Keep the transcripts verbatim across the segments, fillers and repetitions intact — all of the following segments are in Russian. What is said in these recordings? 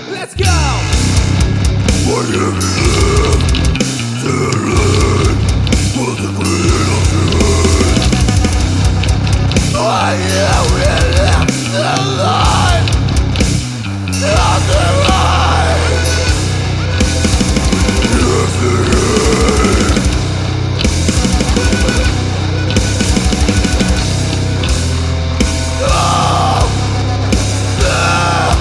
Let's go! Oh yeah, we're left alive on the line. Oh, the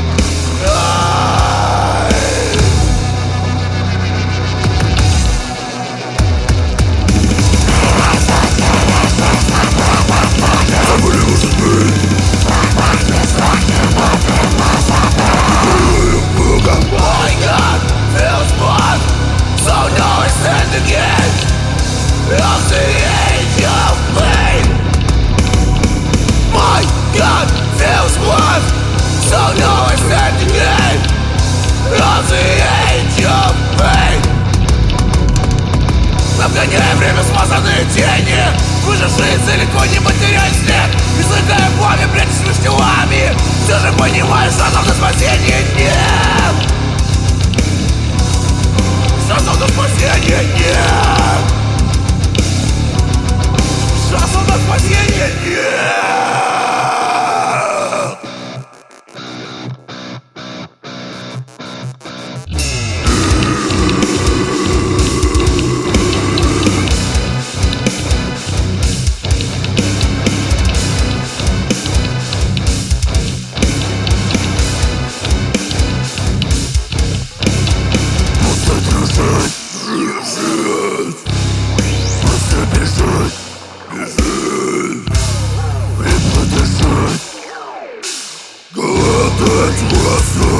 my God feels blood, so now I stand again of the age of pain. My God feels blood, so now I stand again of the age of pain. Обгоняя время смазанные тени, выжившие цели твой нематериальный след, излагая пламя, прячась между телами, все же понимаешь, шансов на спасение нет. Шансов на спасение нет. Шансов на спасение нет. Голодать глаза.